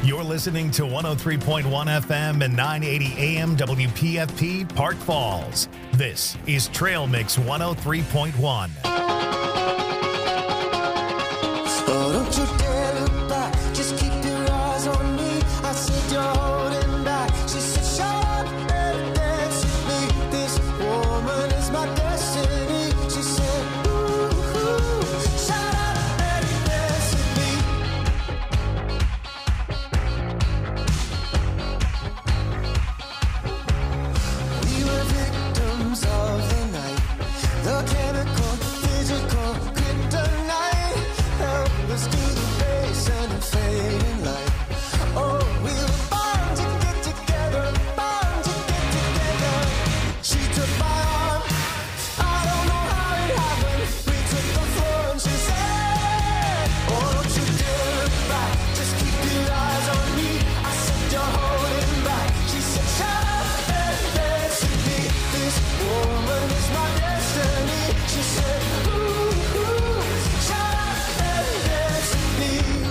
You're listening to 103.1 FM and 980 AM WPFP Park Falls. This is Trail Mix 103.1. Oh, don't you dare look back, just keep your eyes on me. I said you're holding back. She said shut up and dance with me. This woman is my destiny. She said ooh, shut up and dance with me. We were victims of the night, the chemical, physical, kryptonite. Help us to the base and the fading light. Oh, we were born to get together, born to get together. She took my arm, I don't know how it happened. We took the floor and she said, oh, don't you dare look back, just keep your eyes on me. I said you're holding back. She said shut up and dance with me. This woman is my destiny. She said ooh, shut up and dance with me.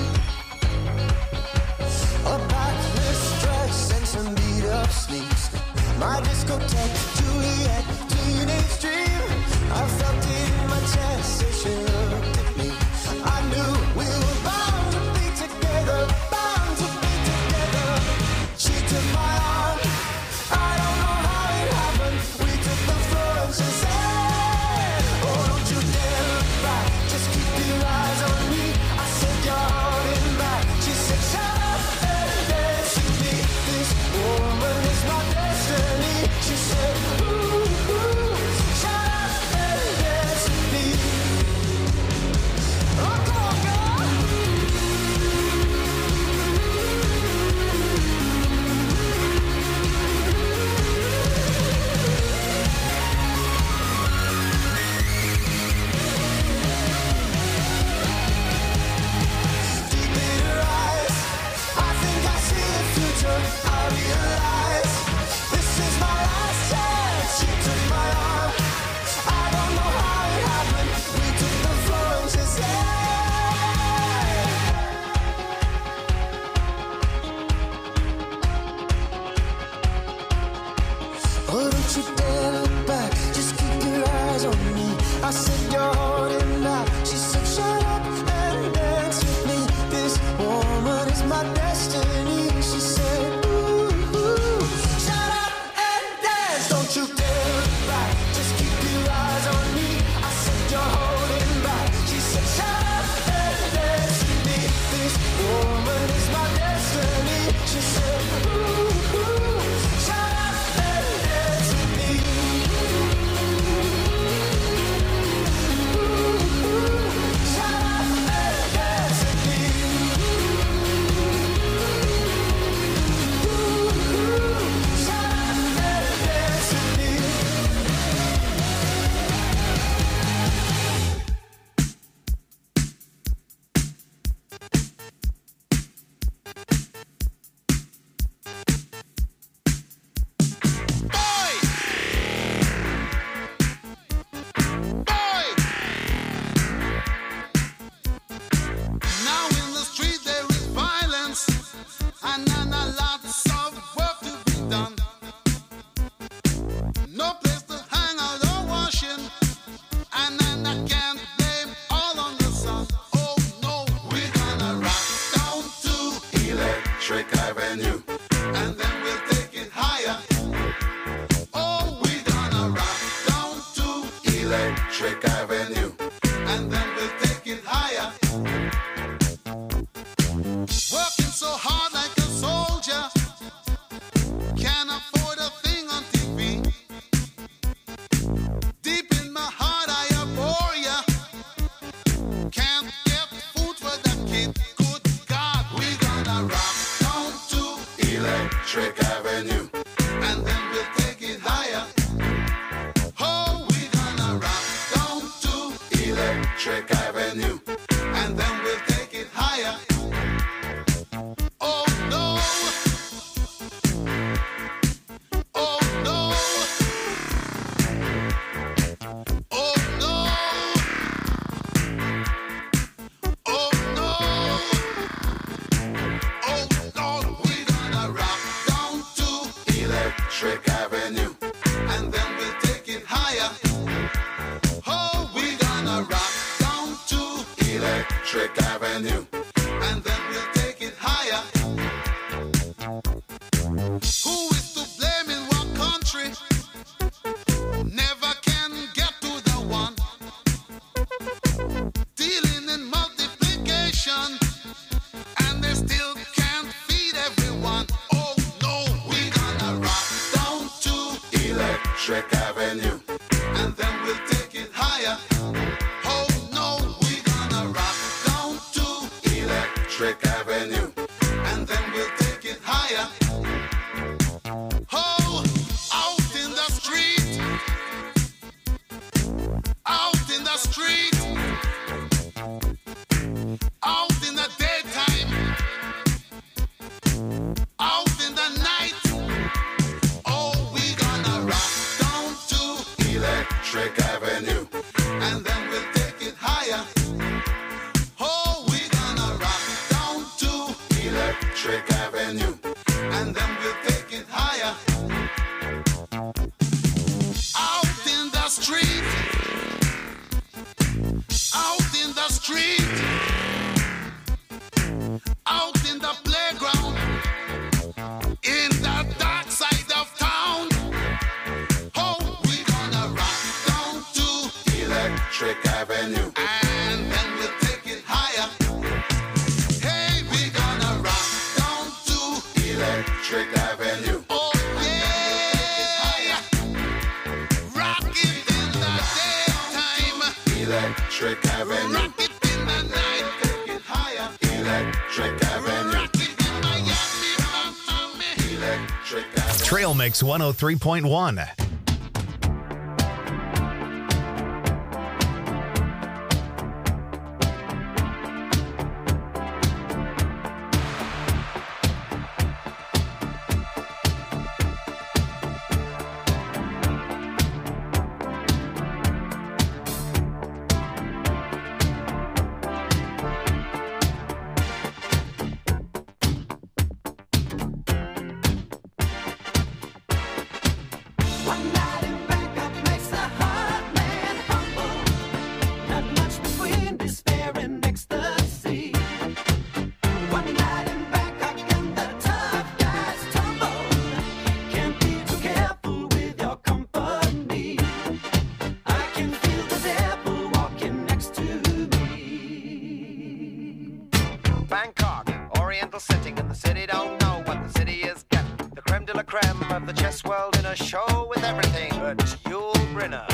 A backless dress and some beat up sneaks. My discotheque, Juliet, teenage dream. I felt it in my chest as she looked at me. I knew we were bound to be together, bound to be together. She took my arm, I don't know how it happened. We took the floor and she said, oh, don't you dare look back, just keep your eyes on me. I said you're holding back. She said shut up and dance with me. This woman is my destiny. She said ooh, shut up and dance with me. Oh, come on, girl. Deep in her eyes, I think I see the future. I realize this is my last chance. She took my arm, I don't know how it happened. We took the floor and she said, oh, don't you dare look back, just keep your eyes on me. I said you're holding back. She said shut up and dance with me. This woman is my destiny. She said ooh, shut up and dance. Don't you dare look back, just keep your eyes on me. I said you're holding back. She said shut up and dance with me. This woman is my destiny. She said ooh, shut up and dance with me. Shut up and dance with me. Shut up and dance with me. Now in the street there is violence, and lots of work to be done. No place to hang out or washing, and then I can't blame all on the sun. Oh no, we're gonna rock down to Electric Avenue, and then we'll take it higher. Oh, we're gonna rock down to Electric Avenue, and then we'll take it higher. Working so hard like a soldier, can't afford a thing on TV. Deep in my heart I abhor ya. Can't get food for the kid. Good God, we gonna rock down to Electric Avenue, and then we'll take it higher. Oh, we gonna rock down to Electric Avenue, and then we'll take it higher. Oh no. Oh no. Oh no. Oh no. Avenue, and then we'll take it higher. Who is to blame in what country? Never can get to the one. Dealing in multiplication, and they still can't feed everyone. Oh no, we're gonna rock down to Electric Avenue, and then we'll take it higher. Oh no, we're gonna rock down to Electric Avenue, and then we'll take it higher. Oh, out in the street, out in the street, out in the daytime, out in the night. Oh, we're gonna rock down to Electric Avenue, and then we'll take it higher. Oh, we're gonna rock down to Electric Avenue, and then we'll take it higher. Out in the street, out in the street, out in the playground, in the dark side of town. Oh, we're gonna rock down to Electric Avenue, and then we'll take it higher. Hey, we're gonna rock down to Electric Avenue. Oh yeah, rock it in the daytime, Electric Avenue. Rock it in the night, take it higher, Electric Avenue. Rock it in Miami, Miami, Electric Avenue. Trail Mix 103.1. One night in Bangkok makes a hard man humble. Not much between despair and ecstasy. One night in Bangkok and the tough guys tumble. Can't be too careful with your company. I can feel the devil walking next to me. Bangkok, oriental setting, and the city don't know what the city is getting. The creme de la creme of the chess world in a show with everything but Yul Brynner.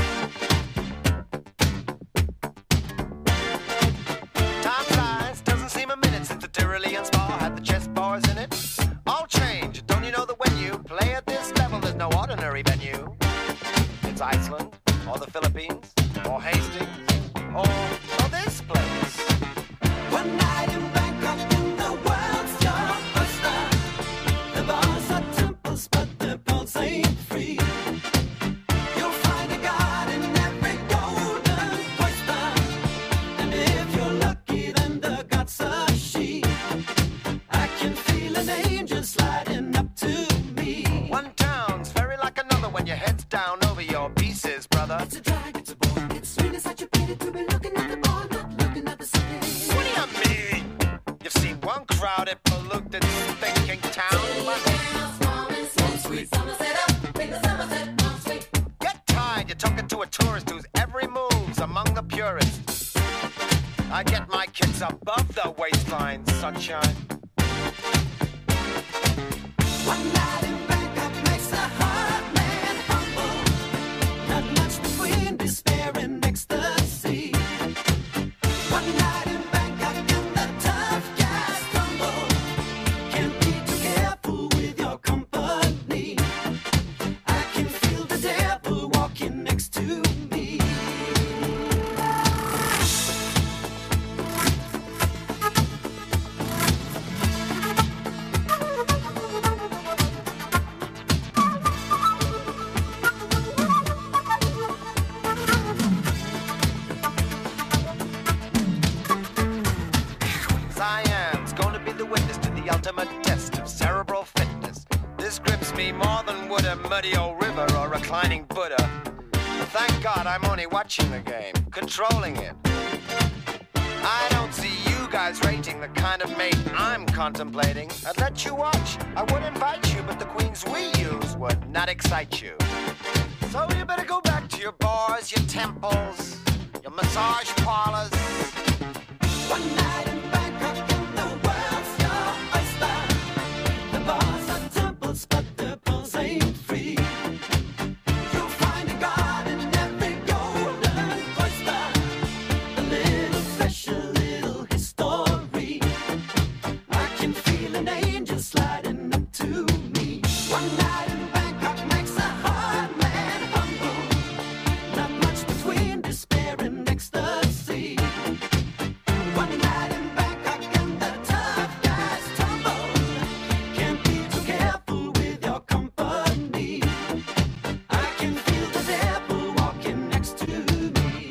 Time flies, doesn't seem a minute since the Tyrolean Spa had the chess bars in it. All change, don't you know that when you play at this level, there's no ordinary venue? It's Iceland, or the Philippines, or Hastings, or this place. One night in Bangkok and the world's your oyster. The bars are temples, but the pulse ain't free. You'll find a god in every golden oyster. And if you're lucky, then the god's a she. I can feel an angel sliding up to me. One town's very like another when your head's down over your pieces, brother. It's a drag, it's a bore. It's really such a pity to be looking at the bar, not looking at the city. What do you mean? You've seen one crowded, polluted, thinking town. Get tired, you're talking to a tourist whose every move's among the purists. I get my kicks above the waistline, sunshine. One night in Bangkok makes a hard man humble. Not much between despair and ecstasy. One night in Bangkok and the tough guys tumble. Can't be too careful with your company. I can feel the devil walking next to me. Cyan's gonna be the witness to the ultimate test of cerebral fitness. This grips me more than would a muddy old river or reclining Buddha. But thank God I'm only watching the game, controlling it. I don't see you guys rating the kind of mate I'm contemplating. I'd let you watch, I would invite you, but the queens we use would not excite you. So you better go back to your bars, your temples, your massage parlors. One night in Bangkok and the world's your oyster. The bars are temples, but the pulse ain't free. You'll find a god in every golden oyster. A little flesh, a little history. I can feel an angel sliding up to me. One night in Bangkok makes a hard man humble. Not much between despair and ecstasy. One night in Bangkok and the tough guys tumble. Can't be too careful with your company. I can feel the devil walking next to me.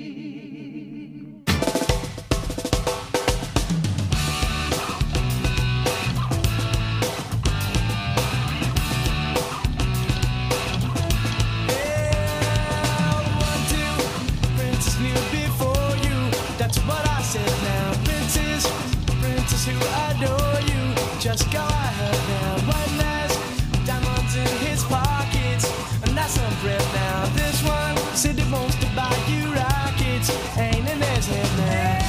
One, two, princess knew before you. That's what I said now. Princess, princess who adore you. Just go ahead now. One last diamonds in his pockets. And that's some bread now. This one said he wants to buy you rockets. Ain't in his head now.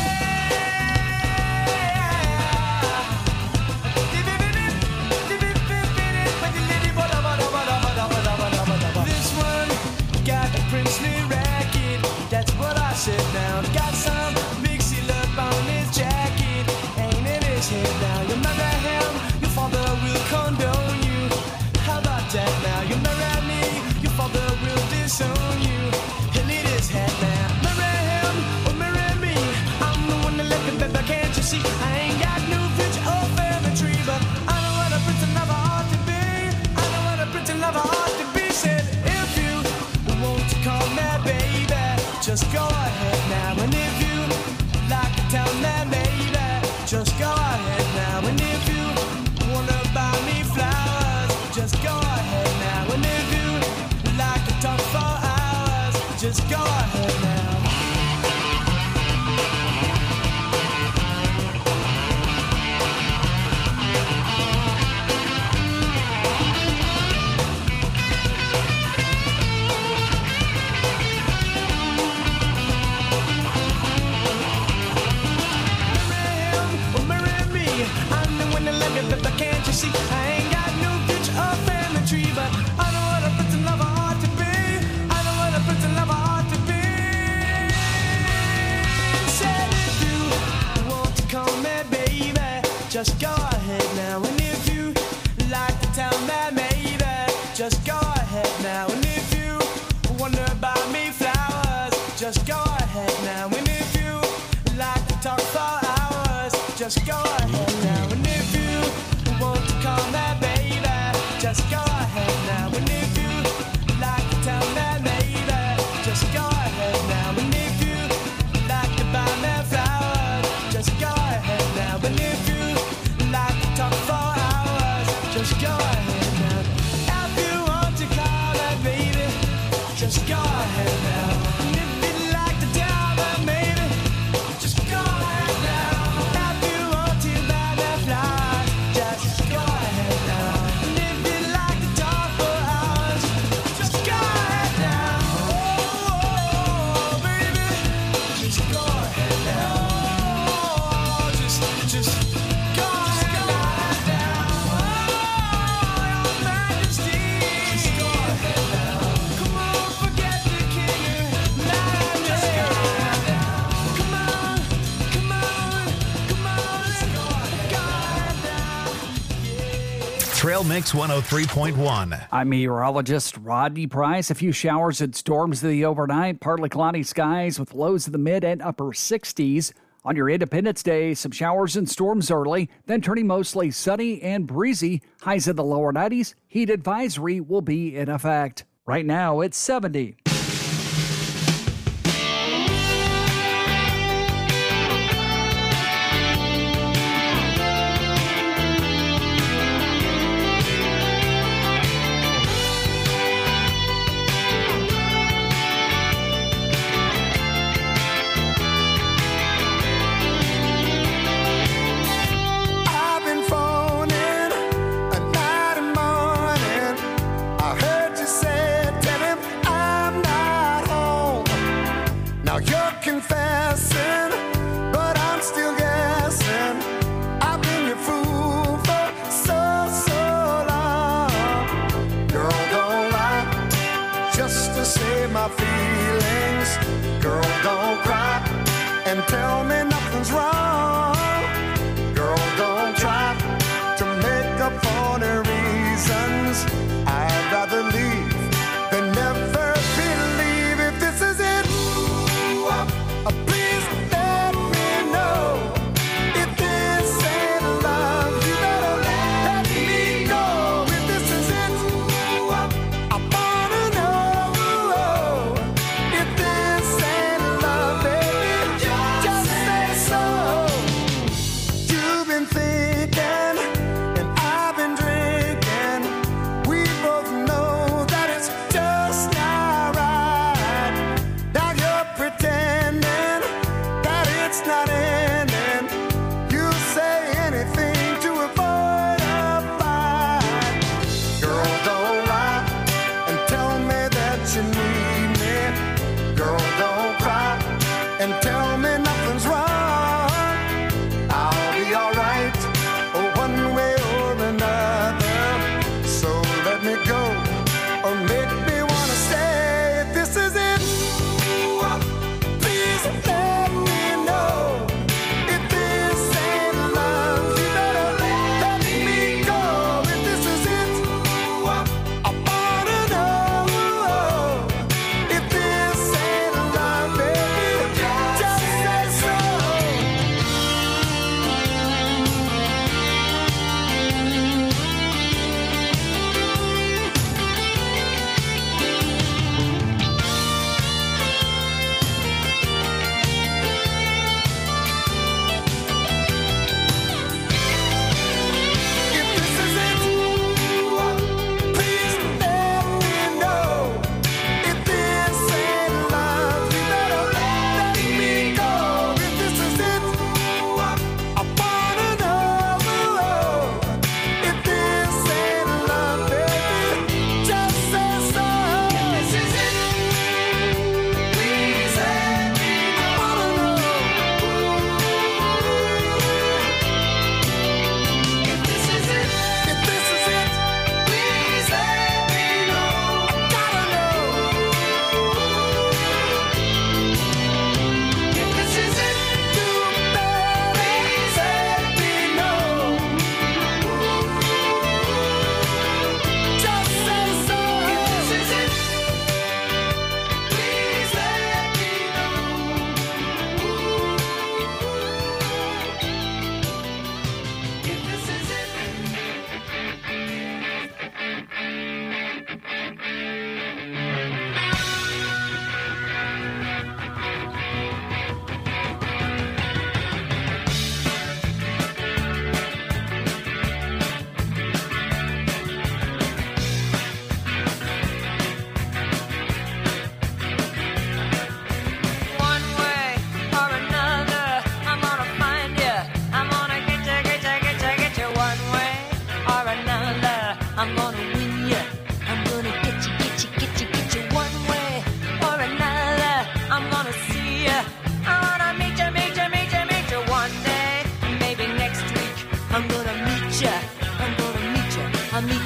This one got a princely racket. That's what I said now. Got some big seal up on his jacket. Ain't in his head now. You marry him, your father will condone you. How about that now? You marry me, your father will disown you. He'll eat his head now. Marry him or marry me. I'm the one that left him, baby, can't you see? I ain't got no future or family tree, but I know what a prince and lover ought to be. I know what a prince and lover ought to be. Said if you want to call me baby, just go ahead now. And if you like to tell me baby, just go ahead now. And if you wanna buy me flowers, just go ahead now. And if you like to talk for hours, just go ahead now. Marry him or marry me. I'm the one that love you, but can't you see? I ain't got no future or family tree, but I know what a prince and lover ought to be. I know what a prince and lover ought to be. Said if you want to call me baby, just go ahead now. And if you like to tell me maybe, just go ahead now. And if you wanna buy me flowers, just go ahead now. And if you like to talk for hours, just go ahead now. And if you want to call me baby, just go ahead now. And if you like to tell me maybe, just go ahead now. And if you like to buy me flowers, just go ahead now. And if you like to talk for hours, just go ahead now. If you want to call me baby, just go ahead now. And if you like to tell me maybe, just go ahead now. If you want to buy me flowers, just go ahead now. And if you like to talk for hours, just go ahead now. Oh, baby, just go ahead now. Oh, just go ahead now. Oh, your Majesty, just go ahead now. Come on, forget the king. Just go ahead now. Come on, come on, come on, let's go ahead now. Trail Mix 103.1. I'm meteorologist Rodney Price. A few showers and storms in the overnight. Partly cloudy skies with lows in the mid and upper 60s. On your Independence Day, some showers and storms early, then turning mostly sunny and breezy. Highs in the lower 90s. Heat advisory will be in effect. Right now, it's 70.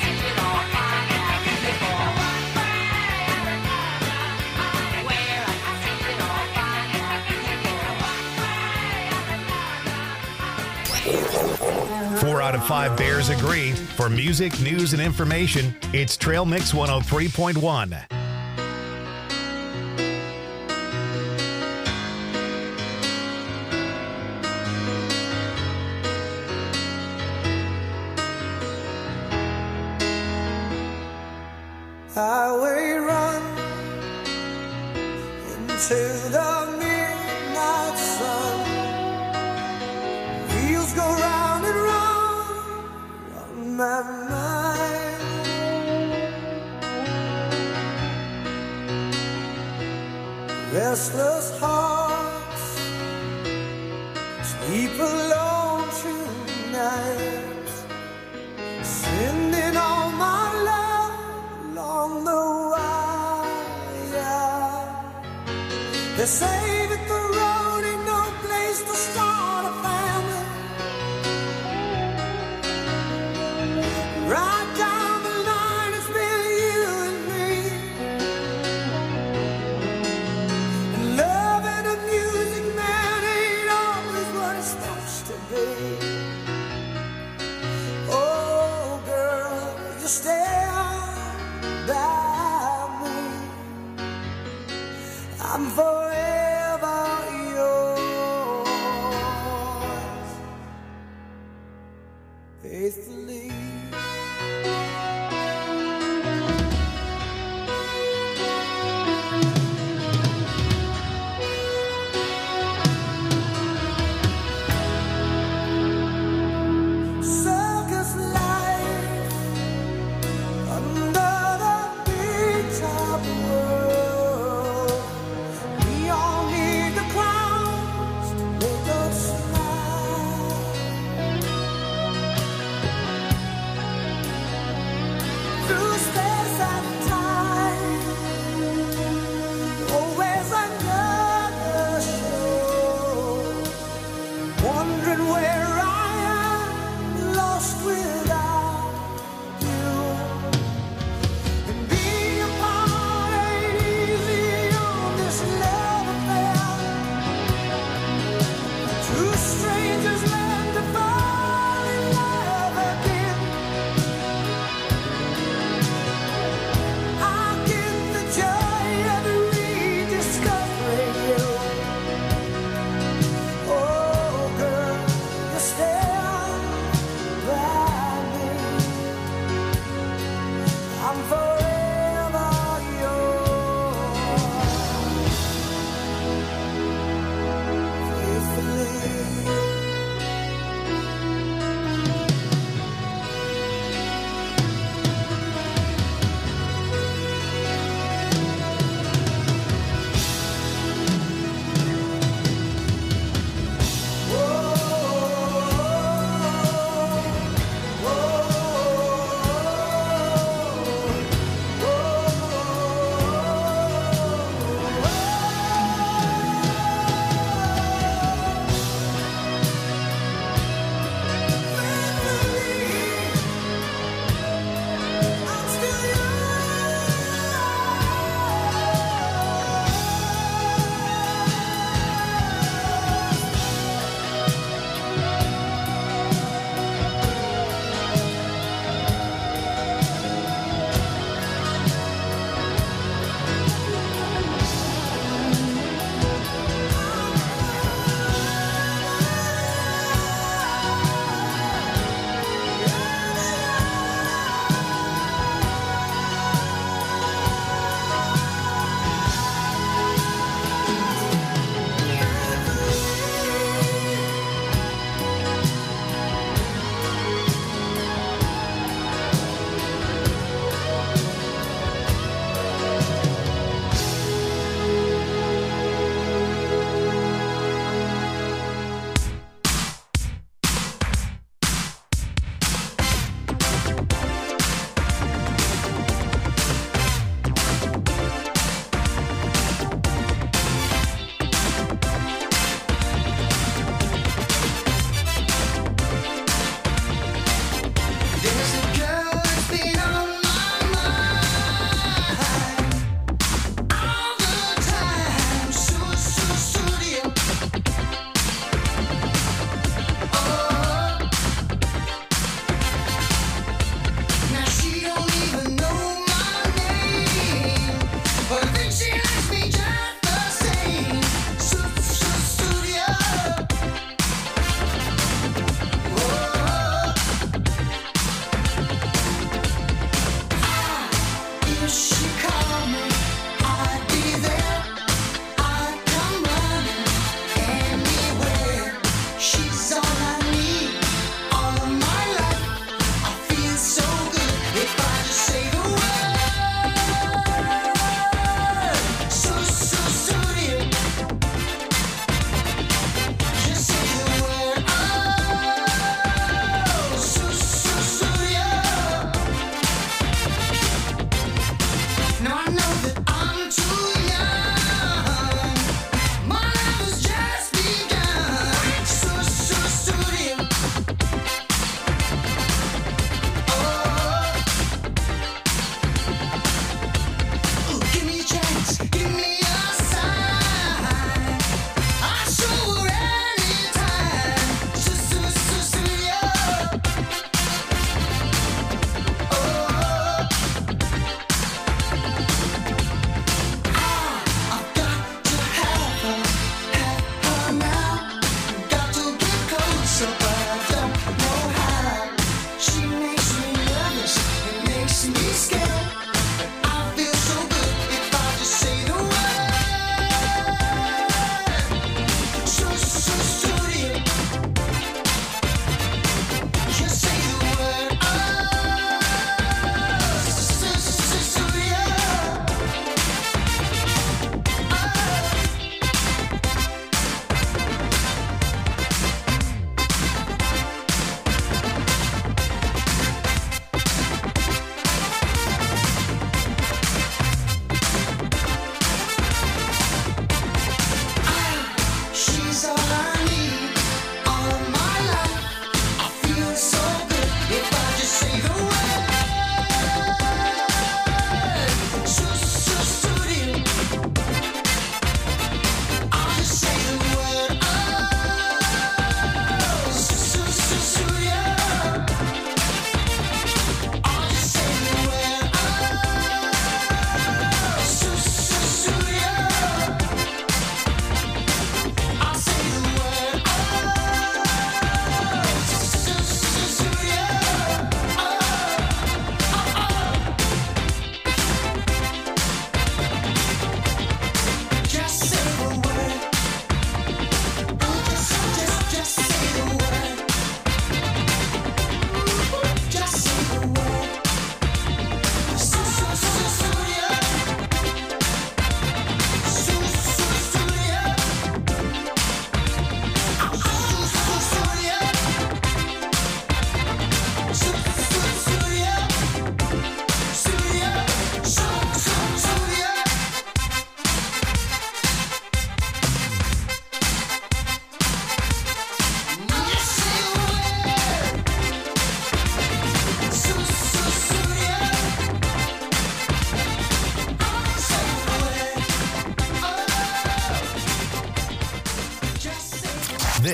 see it all, find out who they for. Where I can see it all, find out who they for. 4 out of 5 Bears agree. For music, news, and information, it's Trail Mix 103.1. Highway run into the midnight sun. Wheels go round and round on my mind. Restless hearts sleep alone tonight, sending all my love along the wire. They say that the road ain't no place to start a family. Right down the line, it's been you and me. And loving a music man ain't always what it's supposed to be. Oh, girl, you stand by me. I'm forever yours, faithfully. Circus life under the big top world. We all need the clowns to make us smile.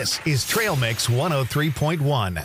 This is Trail Mix 103.1.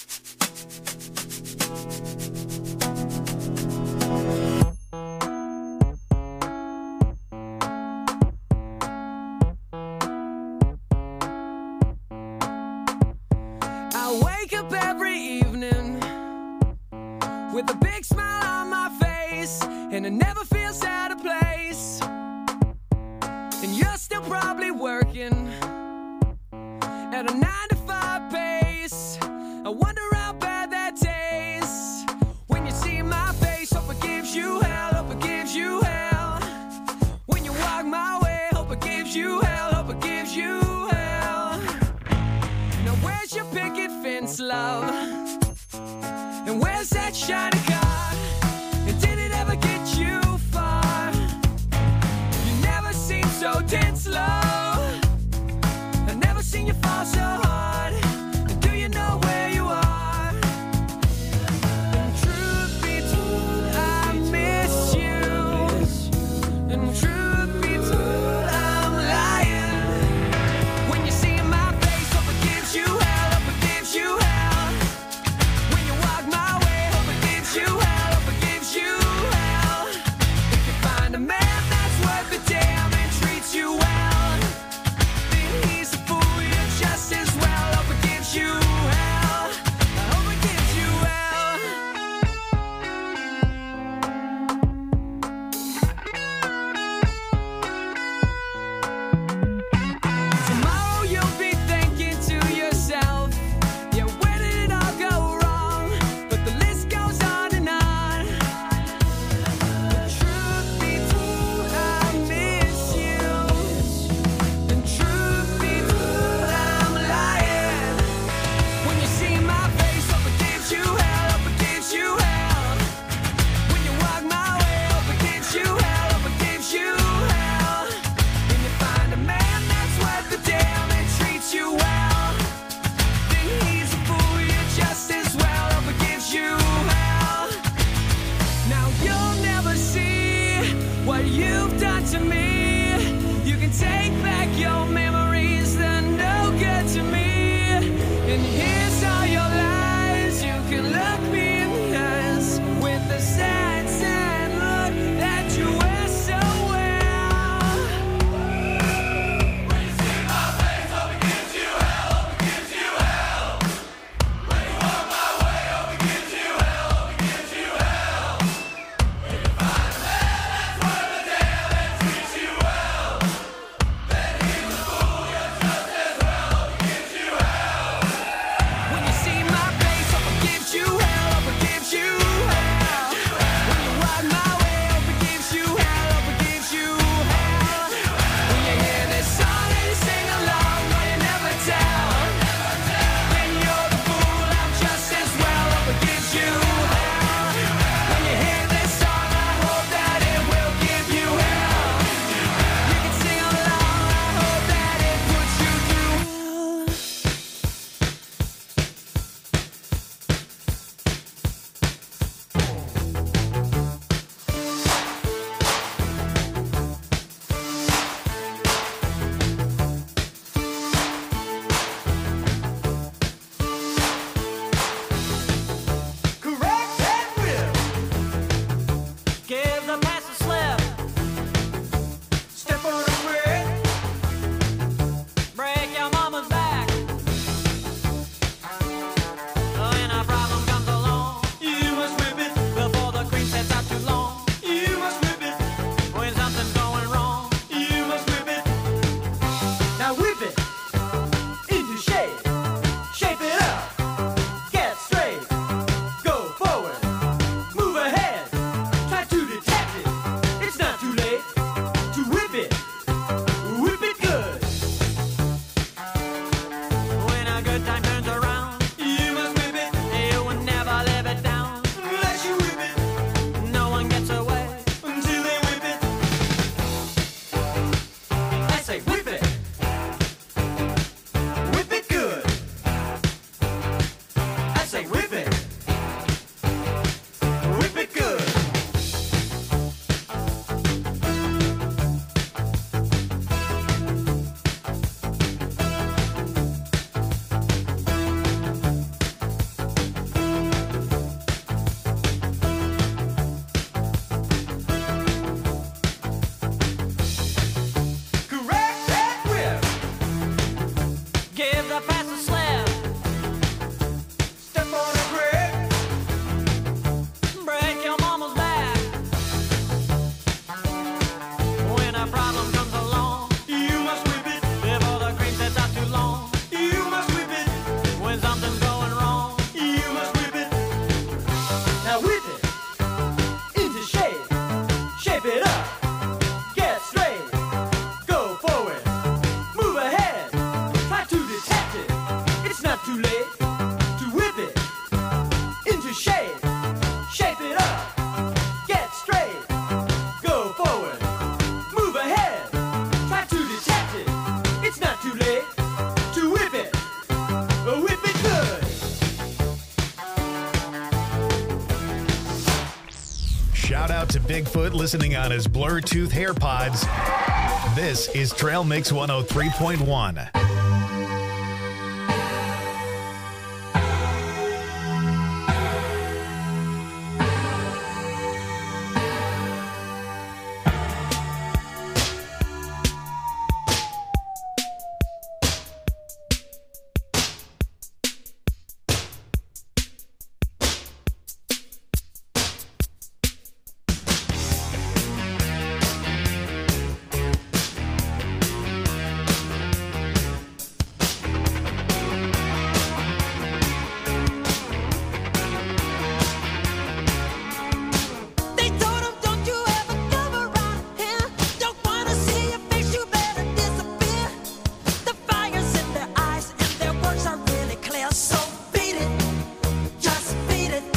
I wake up every evening with a big smile on my face, and it never feels out of place. And you're still probably working at a 9-to-5 pace. I wonder how bad that tastes when you see my face. Hope it gives you hell, hope it gives you hell. When you walk my way, hope it gives you hell, hope it gives you hell. Now where's your picket fence, love? And where's that shiny car? And did it ever get you far? You never seem so tense, love. I've never seen you fall so hard. And do you know where you are? And truth be told, I miss you. And truth be told, I'm lying. When you see my face, hope it gives you hell, hope it gives you hell. When you walk my way, hope it gives you Shout out to Bigfoot listening on his Bluetooth AirPods. This is Trail Mix 103.1. They told him, don't you ever come around here. Don't wanna see your face, you better disappear. The fire's in their eyes and their words are really clear. So beat it, just beat it.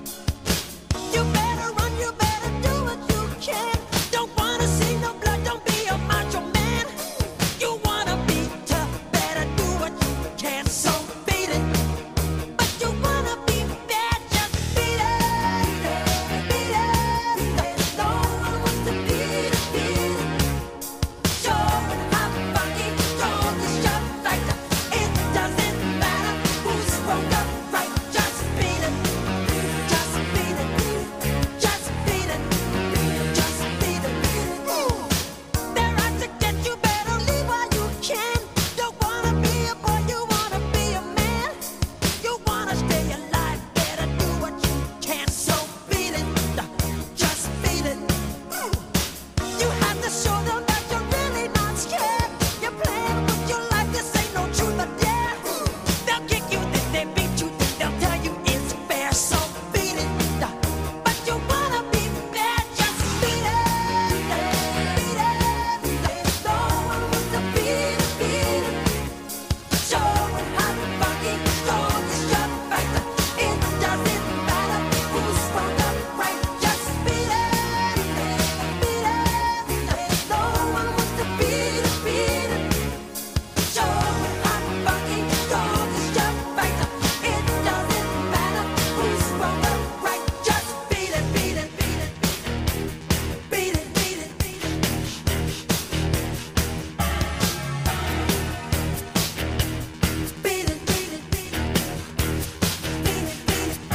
You better run, you better do what you can. Don't wanna see no blood, don't be a macho man. You wanna be tough, better do what you can. So beat it. But you wanna be bad, just beat it. Beat it. No one wants to beat it, beat it. Showing how funky, strong is your factor. It doesn't matter who's wrong or right. Just beat it. Just beat it. Just beat it. Just beat it. They're out to get you, better leave while you can. Don't wanna be a boy, you wanna be a man. You wanna stay alive, better do what you can. So beat it, just beat it. You have to show them that you're really not scared. You're playing with your life, this ain't no truth or dare. They'll kick you, then they beat you, then they'll tell you it's fair. So beat it, but you wanna be bad, just beat it. Beat it, no one wants to beat it, beat it. Showing how funky, strong is your factor. It doesn't matter who's wrong or right. Just beat it, beat it. No one wants to beat it, beat it. Showing how funky, strong is your factor. It doesn't matter who's wrong or right. Just beat it, beat it, beat it, beat it, beat it, beat it. Beat it, beat it, beat it. Beat it, beat it.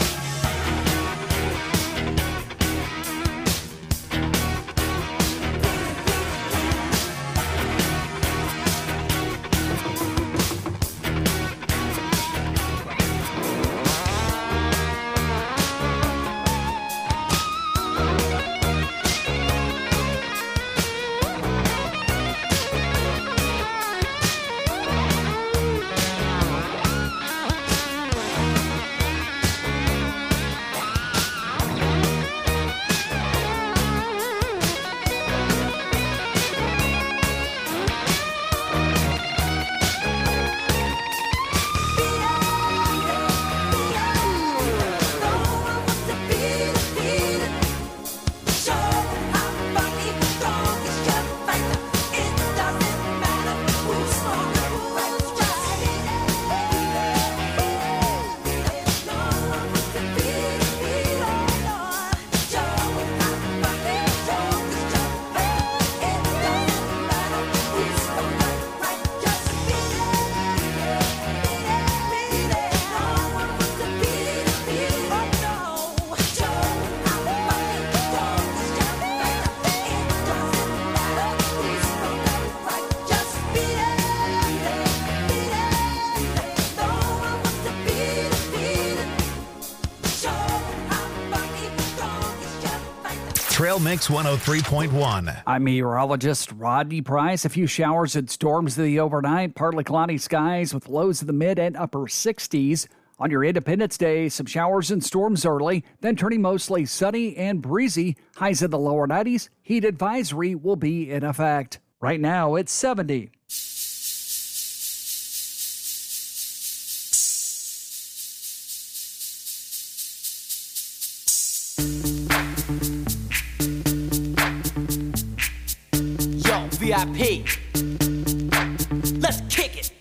Trail Mix 103.1. I'm meteorologist Rodney Price. A few showers and storms in the overnight, partly cloudy skies with lows in the mid and upper 60s. On your Independence Day, some showers and storms early, then turning mostly sunny and breezy. Highs in the lower 90s. Heat advisory will be in effect. Right now, it's 70. Yo, VIP. Let's kick it.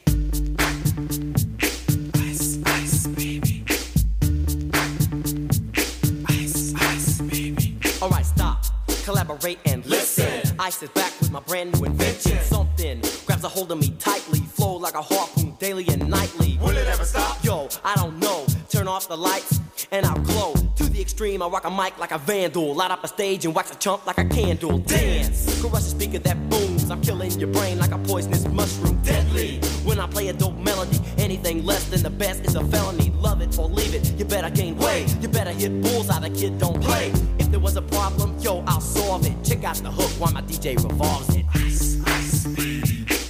Ice, ice, baby. Ice, ice, baby. Alright, stop, collaborate and listen. I sit back with my brand new invention. Something grabs a hold of me tightly, flow like a harpoon daily and nightly. Will it ever stop? Yo, I don't know. Turn off the lights and I'll glow. To the extreme, I rock a mic like a vandal. Light up a stage and wax a chump like a candle. Dance, crush a speaker that booms. I'm killing your brain like a poisonous mushroom. Deadly, when I play a dope melody. Anything less than the best is a felony. Love it or leave it, you better gain weight. You better hit bullseye, the kid don't play. If there was a problem, yo, I'll solve it. Check out the hook while my DJ revolves it. Ice, ice, baby.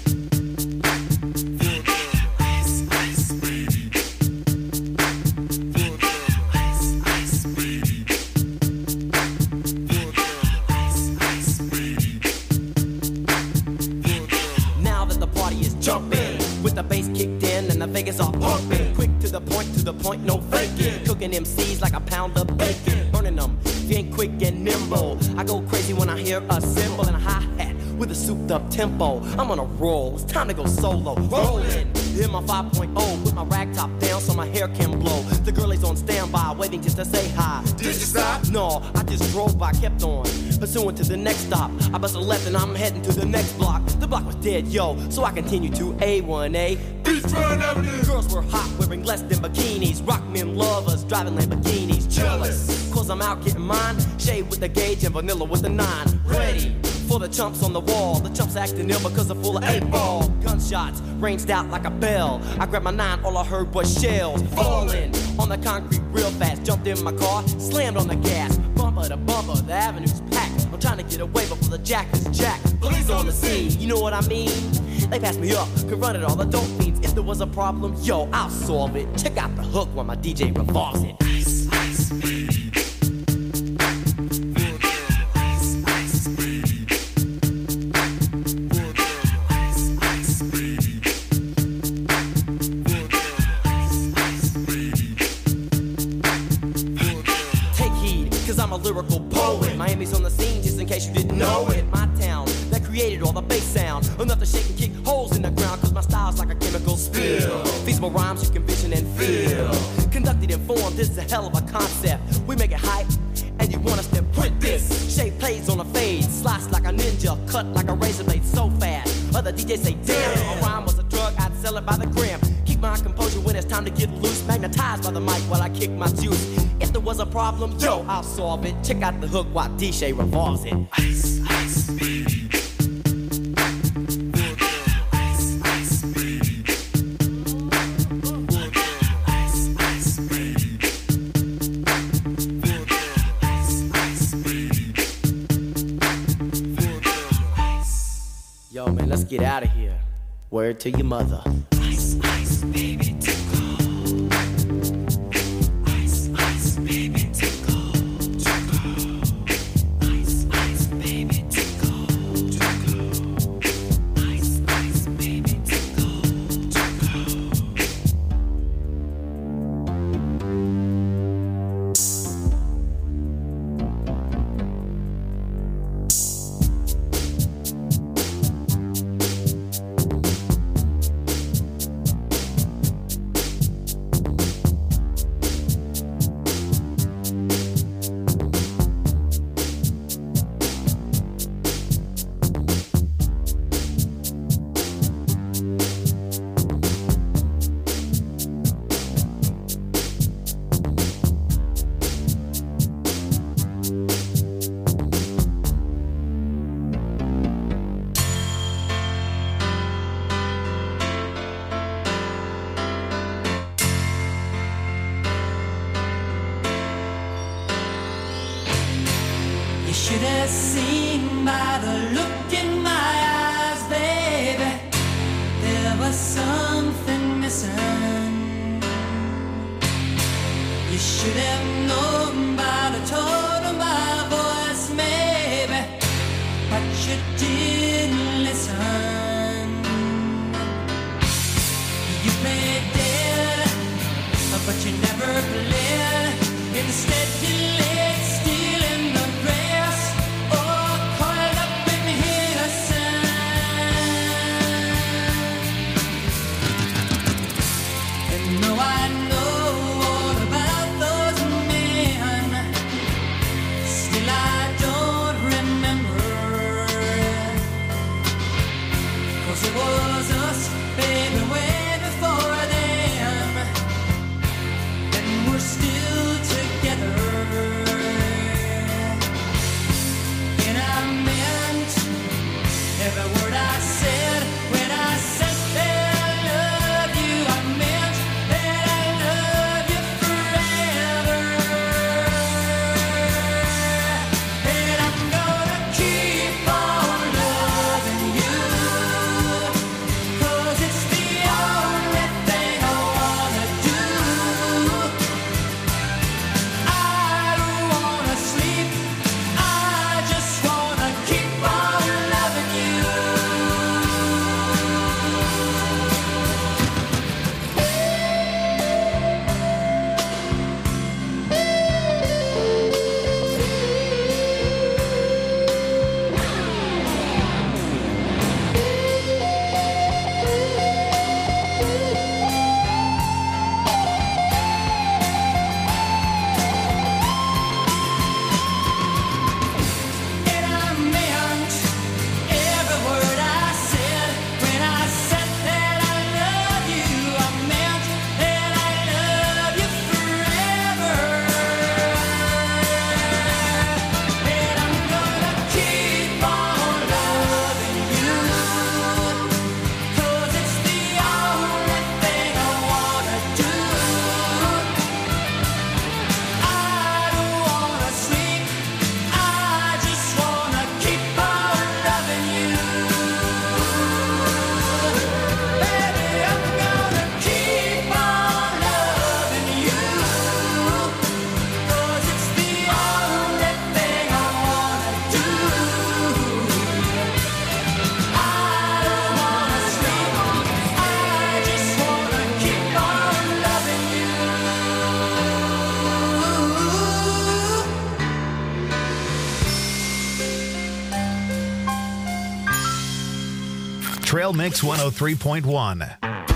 Vegas all pumping, quick to the point, no faking. Cooking MCs like a pound of bacon, burning them. If you ain't quick and nimble, I go crazy when I hear a cymbal and a hi-hat with a souped up tempo. I'm on a roll, it's time to go solo. Rolling, hit my 5.0, put my rag top down so my hair can blow. The girl is on standby, waiting just to say hi. Did you stop? No, I just drove by, kept on pursuing to the next stop. I bust a left and I'm heading to the next block. The block was dead, yo, so I continue to A1A. Beachfront Avenue. Girls were hot, wearing less than bikinis. Rock men lovers, driving Lamborghinis. Jealous, cause I'm out getting mine. Shade with the gauge and vanilla with the 9. Ready for the chumps on the wall. The chumps acting ill because they're full of 8-ball. Gunshots ranged out like a bell. I grabbed my 9, all I heard was shells falling on the concrete real fast. Jumped in my car, slammed on the gas. Bumper to bumper, the avenue's packed. I'm trying to get away before the jack is jacked. Police on the scene, you know what I mean? They passed me up, could run it all, the dope fiends. If there was a problem, yo, I'll solve it. Check out the hook while my DJ revolves it. Ice, ice, baby. Lyrical poet. Miami's on the scene, just in case you didn't know it. My town that created all the bass sound. Enough to shake and kick holes in the ground, cause my style's like a chemical spill. Feasible rhymes you can vision and feel. Conducted in form, this is a hell of a concept. We make it hype, and you want us to print this. Shape plays on a fade, slice like a ninja, cut like a razor blade so fast. Other DJs say, damn, a rhyme was a drug, I'd sell it by the gram. Keep my composure when it's time to get loose. Magnetized by the mic while I kick my juice. If there was a problem, yo, I'll solve it. Check out the hook while DJ revolves it. Ice, ice, baby. Ice, ice, baby. Ice, ice, baby. Ice, ice, baby. Yo, man, let's get out of here. Word to your mother. Ice, ice, baby, should have seen by the look in my eyes, baby, there was something missing. You should have known by the tone of my voice, maybe, but you didn't listen. You played dead, but you never played. Instead you laid still in the grass, or coiled up in innocence. And though I know all about those men, still I Trail Mix 103.1.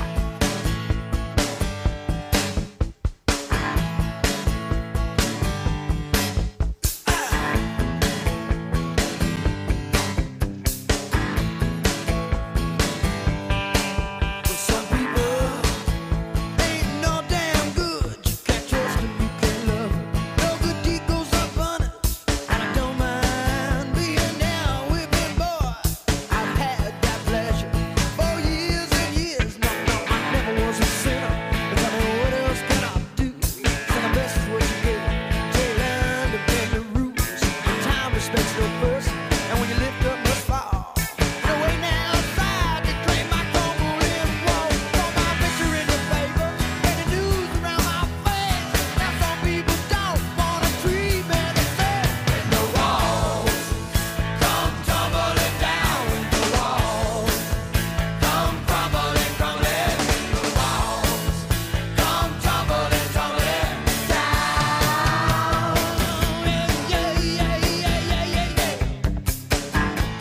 Some people ain't no damn good. You can't trust them, you can't love them. No good deed goes unpunished, and I don't mind being down with me, boy. I've had that pleasure for years and years. No, I never was a sinner. But tell me what else can I do? Second best is what you get. Till you learn to bend the rules. Time respects no person, and when you lift up, must fall. No way now outside to claim my combo in wall. Throw my picture in the paper, and the news around my face. Now some people don't wanna treat me the same. When the walls come tumbling down, when the walls come crumbling, crumbling, when the walls come tumbling, tumbling down. Yeah, yeah, yeah, yeah, yeah, yeah.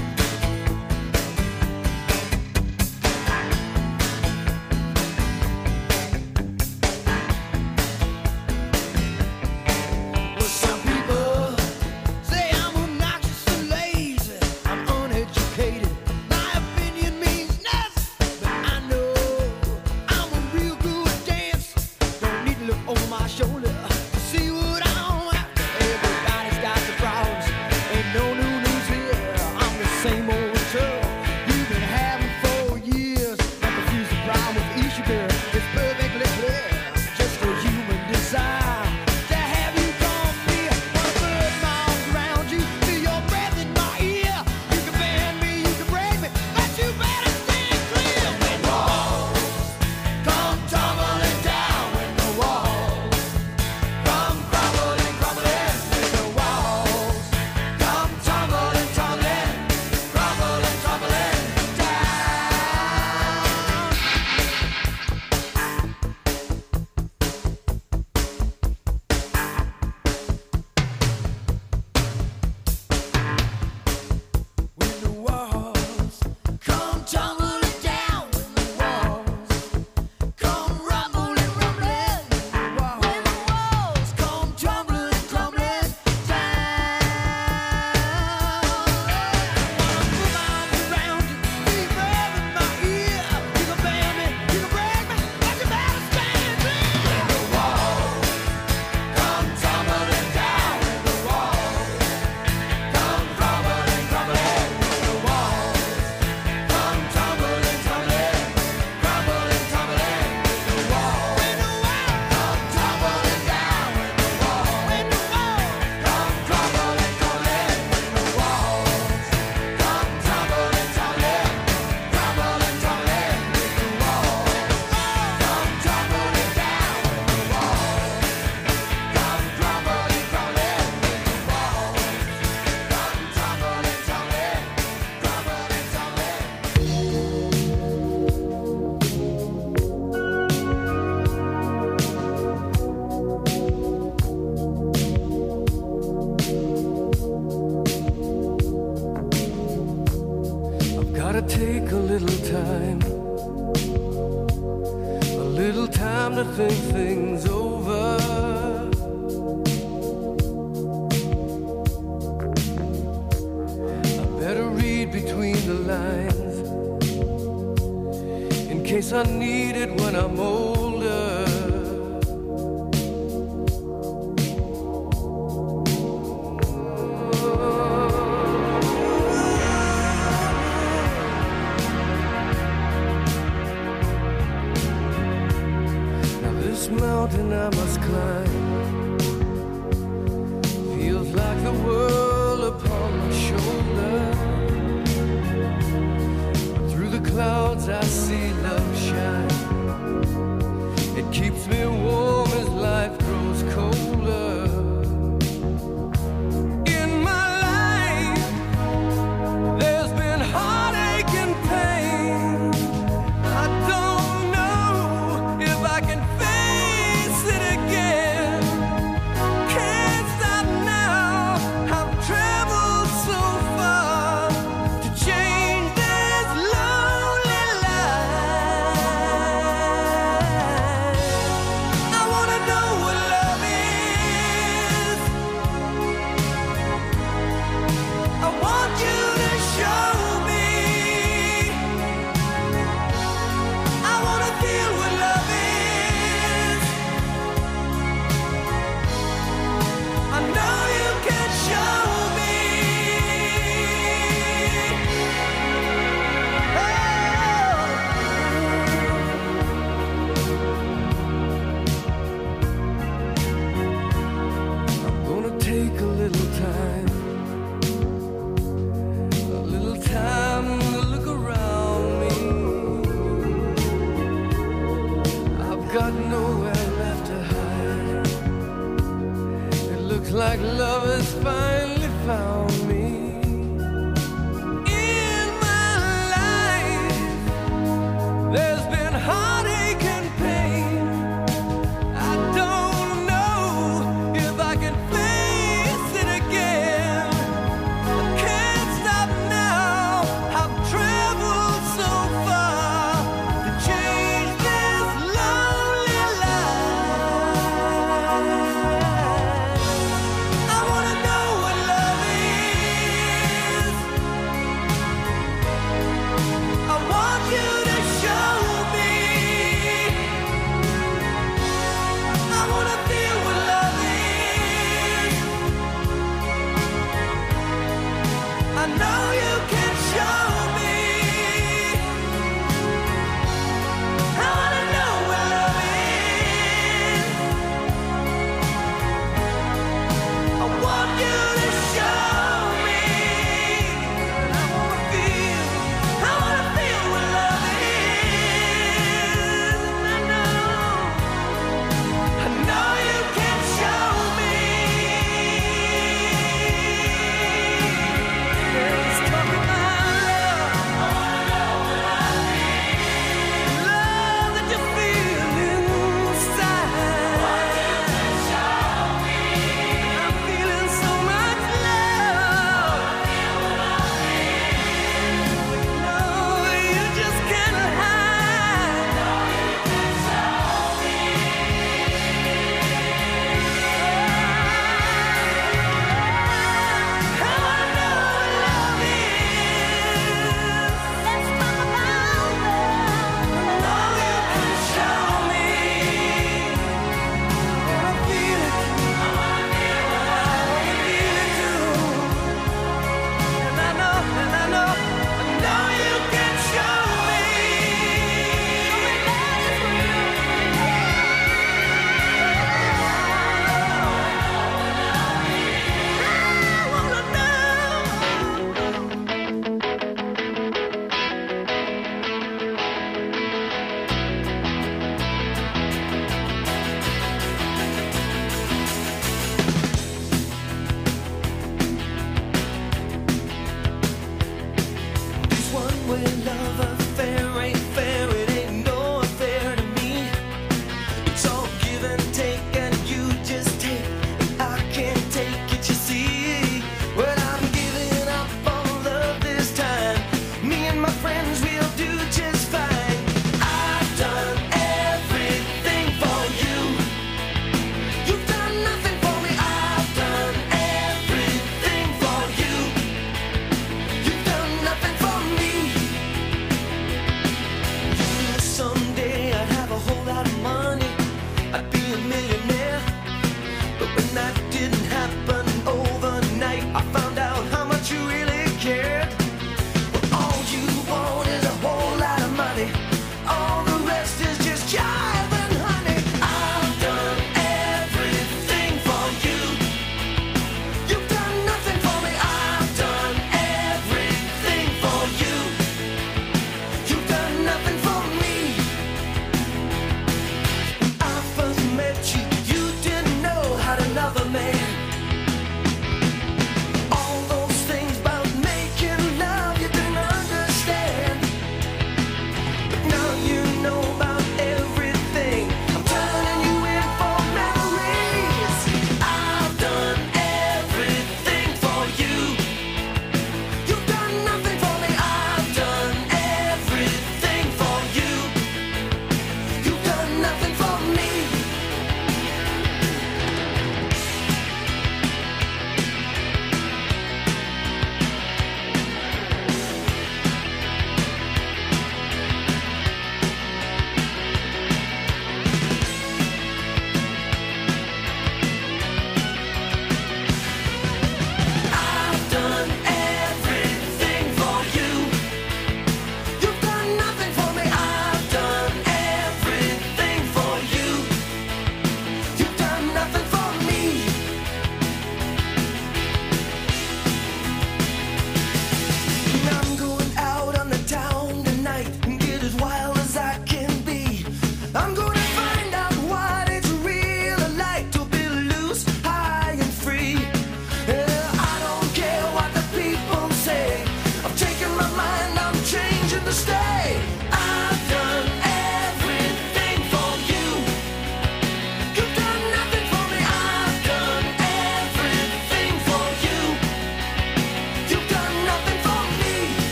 Well, some people say I'm obnoxious and lazy. I'm uneducated. My opinion means nothing, but I know I'm a real good dancer. Don't need to look over my shoulder to see what I'm after. Everybody's got their problems. Ain't no new news here. I'm the same old trouble you've been having for years. Don't confuse the problem with issue, girl. It's perfectly clear. Just a human desire to have you come near. Wanna put my arms around you, feel your breath in my ear. You can bend me, you can break me, but you better stand clear. When the walls come tumbling down, when the walls come crumbling, crumbling, when the walls come tumbling, tumbling, crumbling, tumbling down. When the walls come tumbling down, when the walls come rumbling, rumbling, when the walls come tumbling, crumbling down. Put my arms around you, feel your breath in my ear. You can bend me, you can break me, but you better stand clear. When the walls come tumbling down, when the walls come crumbling, crumbling, when the walls come tumbling, tumbling, crumbling, tumbling, when the walls come tumbling down, when the walls come crumbling, crumbling, when the walls come tumbling, tumbling, crumbling, tumbling, when the walls come tumbling down, when the walls come crumbling, crumbling, when the walls come tumbling, tumbling, crumbling, tumbling. I've gotta take a little time to think things over. I better read between the lines in case I need it when I'm older. Now this mountain Looks like love has finally found me. In my life, there's been heartache and pain. I don't know if I can face it again. I can't stop now. I've traveled so far to change this lonely life. I wanna know what love is. I want you to show me. I wanna feel what love is. I know you can show me. I wanna know what love is. I want you to show me. I wanna feel what love is. I know you can show me. Let's talk about love. Love that you feel inside. I'm feeling so much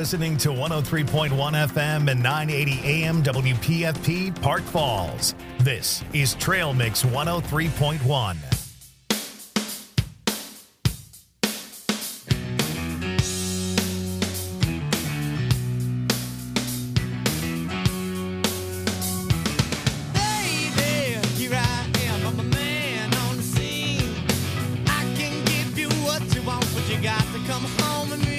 listening to 103.1 FM and 980 AM WPFP Park Falls. This is Trail Mix 103.1. Baby, here I am, I'm a man on the scene. I can give you what you want, but you got to come home with me.